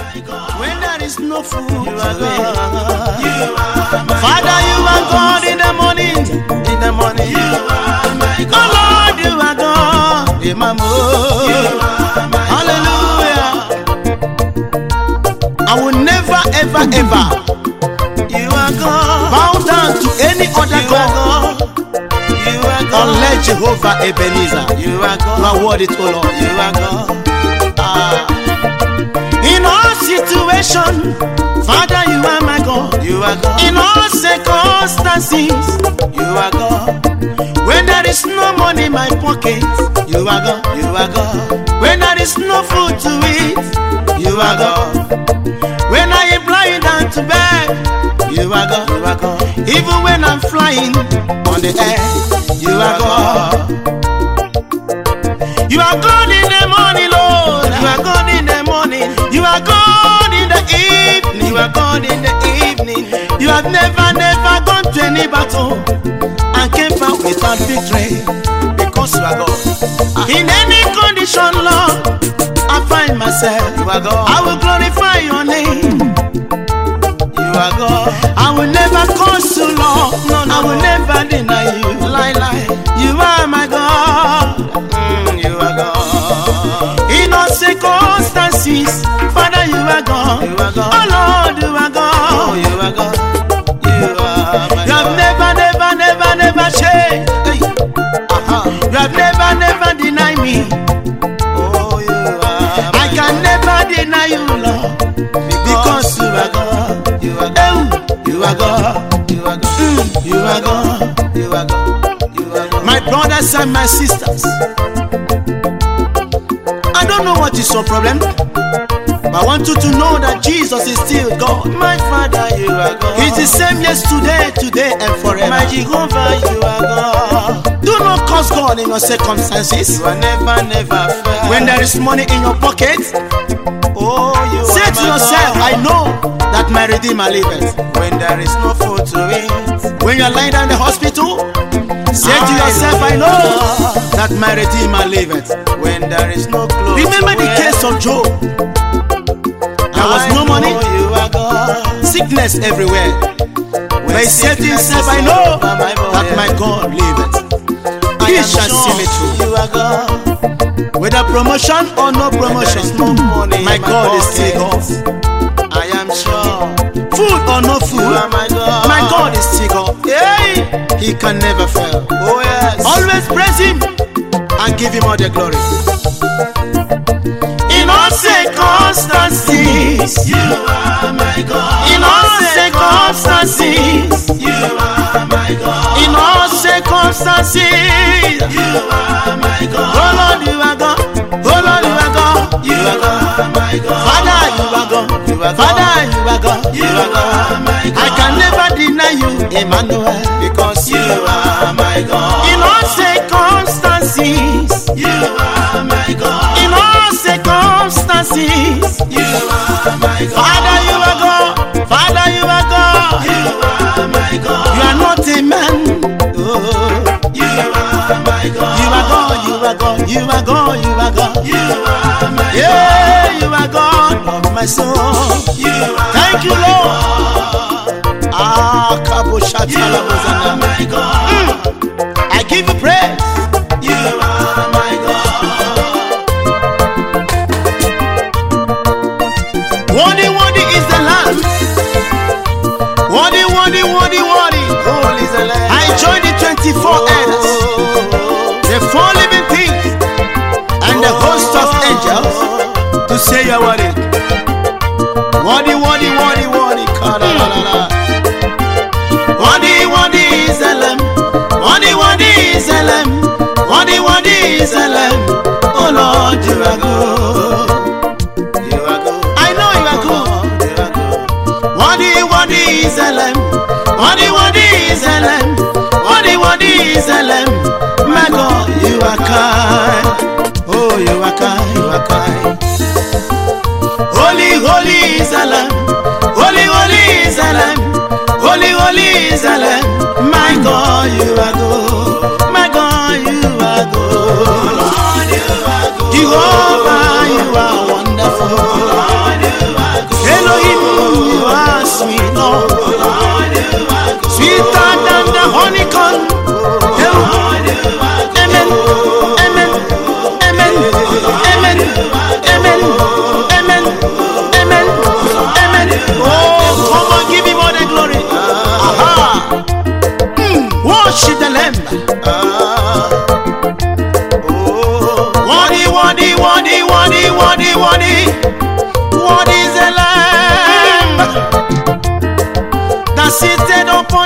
When there is no food, you are God. Father, you are God in the morning. In the morning, You are my oh God. Lord, you are God. Imamo. Hallelujah. I will never, ever, ever You are God. bow down to any other You are God God. You are God. unless Jehovah Ebenezer. You are You God. are worthy, oh Lord. You are God. In all situation, Father, you are my God. You are God. In all circumstances, You are God. when there is no money in my pocket, you are God. You are God. When there is no food to eat, you You are are God. God. When I am lying down to bed, you are God. You are God. Even when I'm flying on the air, you are God. You are God in the morning, Lord. You are God in the morning. You are God in the evening. You are God in the evening. You have never, never gone to any battle and came back without victory because you are God. In any condition, Lord, I find myself. You are God. I will glorify your name. You are God. I will never curse you, Lord. No, I will never deny you. Lie, lie. You are my God. You are God. In all circumstances, Father, you are God. You are God. Oh Lord, you are Oh, God. you are God. You are my You have God. never, never, never, never changed. Hey. You have never, never denied me. Oh, you are I can never deny you, Lord, because you are God. You are God. Oh, you are God. You are God. You are God. You are God. You are God. My brothers and my sisters, I don't know what is your problem, but I want you to know that Jesus is still God. My Father, you are God. He's the same yesterday, today, and forever. My Jehovah, you are God. Do not curse God in your circumstances. You are never, never fair. When there is money in your pocket, Oh, you say are to my yourself, God. I know that my Redeemer liveth. When there is no food to eat, When you're lying down in the hospital, say to I yourself, I know that my Redeemer liveth. when there is no clothes Remember to the wear, case of Job. There was I no money, know you are God. sickness everywhere. When But he said to sickness himself, is I all know over my body, that my God liveth. I He am shall see me sure through. you are God. Whether promotion or no When there promotion, is no money my in God is still God. pocket, I am sure Food or no you food, are my God. my God is still God. Hey, He can never fail. Oh yes. Always praise Him and give Him all the glory. In all circumstances, You are my God. in all circumstances, You are my God. in all circumstances, You are my God. oh Lord, you are God. Oh Lord, you are God. You are God, my God. Father, you are God. You are God. Father, you are God. You are God, my God. I can never deny you, Emmanuel. Because you are my God. In all circumstances, You are my God. in all circumstances, You are my God. Father, you are God. Father, you are God. You are my God. You are not a man. Oh. You are my God. You are God. You are God. You are God. You are God. You are my Yeah, you are God of my soul. God. You are Thank you, my Lord. God. Ah, Kabo You Shatala are Bozana. my God. I give you praise. You are my God. Worthy, worthy is the Lamb. Worthy, worthy, worthy, worthy. Holy is the Lamb. I join the 24 elders, the 4 living things, and the host of angels to say you are worthy. Worthy, worthy, worthy, worthy. Ka-da-da-da-da. Worthy, worthy is the Lamb. Worthy, worthy is the Lamb. Worthy, worthy is the Lamb. Oh Lord, you are good. You are good. I know you are good. You are good. Worthy, worthy is the Lamb. Worthy, worthy is the Lamb. Worthy, worthy is the Lamb. My God, you are kind. Oh, you are kind. You are kind. Holy, holy is the Lamb. Holy, holy is the Lamb. Holy, holy is the Lamb. My God, you are good. My God, you are good. Lord, you are good. Jehovah, you are wonderful. Lord, you are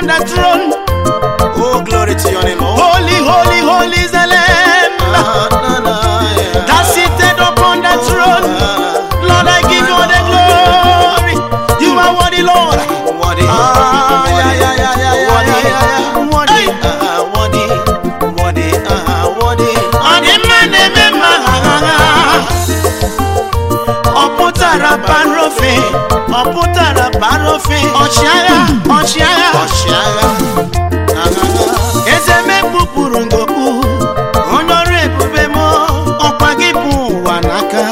upon the throne. Oh, glory to your name, oh. Holy, holy, holy is the Lamb that seated upon the throne. Lord, I give you all the glory. You are worthy, Lord. Worthy. Worthy. Worthy. Ọpụtara barofe, ọchịagha. Eze mekpupụrụ ngokpu, onye ọrụ ebube m, ọkwa gị bụ ụwa n'aka.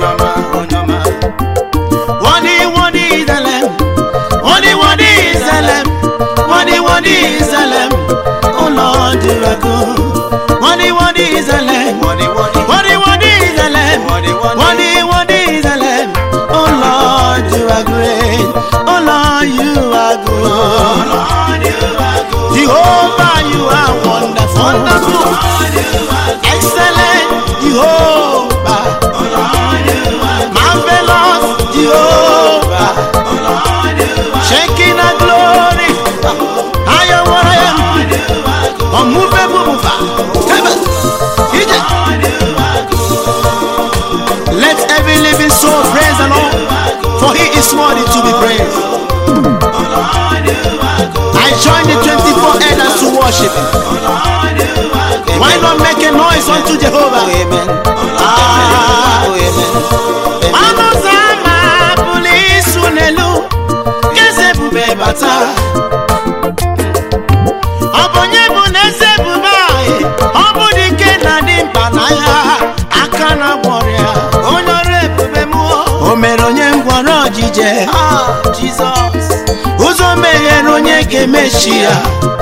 Worthy is the Lamb. Worthy is the Lamb. Worthy is the Lamb. Oh Lord, you are good. Worthy is the Lamb. Worthy is the Lamb. Worthy is the Lamb. Oh Lord, you are great. Oh Lord, you are good. Jehovah, you are wonderful. Excellent Jehovah. Marvelous Jehovah. Shaking a glory. I am what I am. Unmovable mover. Let every living soul praise the Lord, for He is worthy to be praised. I join the 24 elders to worship Him. Why not make a noise unto Jehovah? Amen. O mere onye ngwọrọ ojije, Jesus. ụzọ meghere onye ga-emechi ya,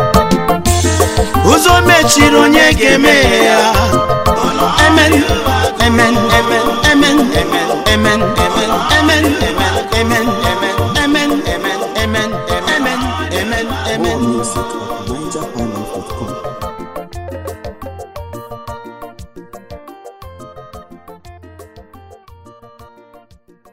ụzọ mechiri onye ga-emeghe ya. Amen, amen, amen, amen, amen, amen, amen, amen, amen, amen, amen, amen, amen, amen, amen, amen, amen.